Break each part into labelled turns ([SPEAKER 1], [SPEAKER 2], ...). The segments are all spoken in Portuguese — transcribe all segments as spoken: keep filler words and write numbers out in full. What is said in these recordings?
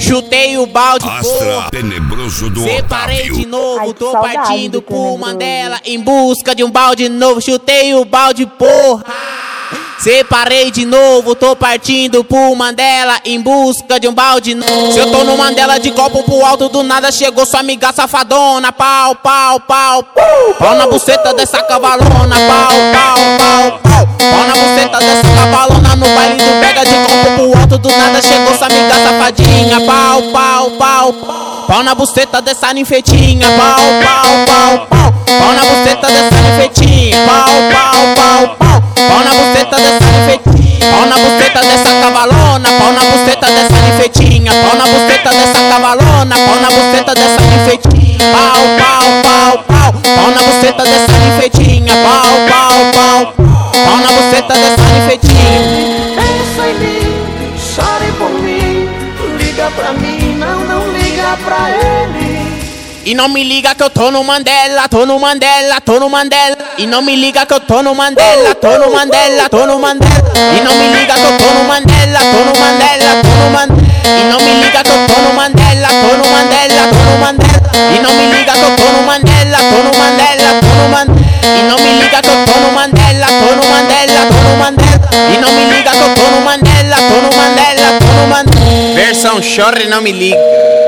[SPEAKER 1] Chutei o balde,
[SPEAKER 2] Astra tenebroso do
[SPEAKER 1] separei
[SPEAKER 2] Otávio.
[SPEAKER 1] de novo,
[SPEAKER 3] Ai, que
[SPEAKER 1] tô
[SPEAKER 3] saudade
[SPEAKER 1] partindo
[SPEAKER 3] do
[SPEAKER 1] pro
[SPEAKER 3] Tenebroso.
[SPEAKER 1] Mandela em busca de um balde novo. Chutei o balde, porra. Separei de novo, tô partindo pro Mandela em busca de um balde novo. Se eu tô no Mandela de copo pro alto, do nada chegou sua amiga safadona. Pau, pau, pau, pau. Pau na buceta dessa cavalona. Pau, pau, pau, pau. Pau na buceta dessa cavalona. No baile do pega de copo pro alto, do nada chegou sua amiga safadinha. Pau, pau, pau, pau. Pau na buceta dessa ninfetinha. Pau, pau, pau, pau. Pau na buceta dessa ninfetinha. Pau, pau, pau, pau. Pau na buceta dessa ninfetinha. Pau na buceta dessa cavalona. Pau na buceta dessa ninfetinha. Pau na buceta dessa cavalona. Pau na buceta dessa ninfetinha. Pau, pau, pau, pau. Pau na buceta dessa ninfetinha. Pau, pau, pau. Pau na buceta dessa ninfetinha.
[SPEAKER 4] Pensa em mim, chore por mim, liga pra mim, não, não liga pra ele.
[SPEAKER 1] E não me liga que eu tô no Mandela, tô no Mandela, tô no Mandela. E não me liga que eu tô no Mandela, tô no Mandela, tô no Mandela. E não me liga que eu tô no Mandela, tô no Mandela, tô no Mandela. E não me liga que eu tô no Mandela, tô no Mandela, tô no Mandela. E não me liga que eu tô no Mandela, tô no Mandela, tô no Mandela. E não me liga que eu tô no Mandela, tô no Mandela, tô no Mandela. E não me liga que eu tô no Mandela, tô no Mandela, tô no Mandela. Versão chora e não me liga.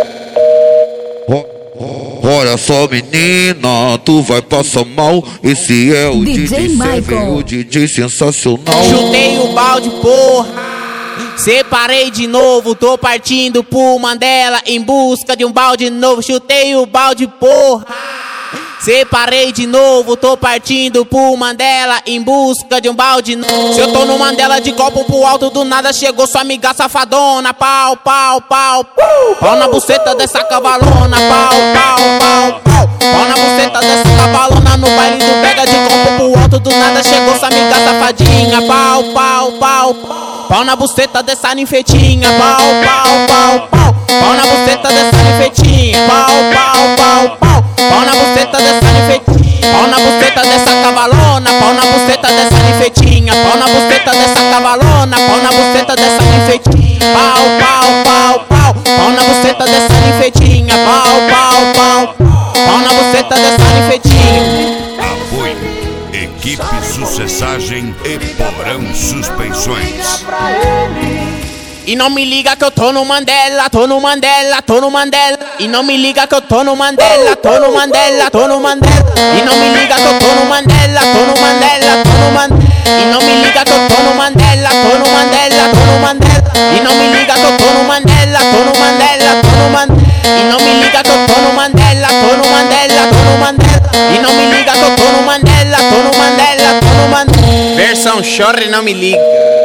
[SPEAKER 5] Olha só, menina, tu vai passar mal. Esse é o D J,
[SPEAKER 6] D J Michael.
[SPEAKER 5] Seven, o D J sensacional.
[SPEAKER 1] Chutei o balde, porra. Separei de novo, tô partindo pro Mandela em busca de um balde novo. Chutei o balde, porra. Separei de novo, tô partindo pro Mandela em busca de um balde novo. Se eu tô no Mandela de copo pro alto, do nada chegou sua amiga safadona. Pau, pau, pau, pau. Pau na buceta dessa cavalona. Pau, pau, pau, pau. Pau na buceta dessa cavalona. No baile do pega de copo pro alto, do nada chegou sua amiga safadinha. Pau, pau, pau, pau. Pau na buceta dessa ninfetinha. Pau, pau, pau, pau. Pau na buceta dessa ninfetinha. Pau, pau, pau, pau. Pau na buceta dessa ninfetinha. Pau na buceta dessa cavalona. Pau na buceta dessa ninfetinha. Pau na buceta dessa cavalona. Pau na buceta dessa ninfetinha. Pau, pau, pau, pau. Pau na buceta dessa ninfetinha. Pau, pau, pau. Pau na buceta dessa ninfetinha.
[SPEAKER 2] Apoio Equipe Sucessagem e Porão Suspensões.
[SPEAKER 4] Pra ele.
[SPEAKER 1] E não me liga que eu tô no Mandela, tô no Mandela, tô no Mandela. E não me liga que eu tô no Mandela, tô no Mandela, tô no Mandela. E não me liga que eu tô no Mandela, tô no Mandela, tô no Mandela. E não me liga que eu tô no Mandela, tô no Mandela, tô no Mandela. E não me liga que eu tô no Mandela, tô no Mandela, tô no Mandela. E não me liga que eu tô no Mandela, tô no Mandela, tô no Mandela. E não me liga que eu tô no Mandela, tô no Mandela, tô no Mandela. Versão chora e não me liga.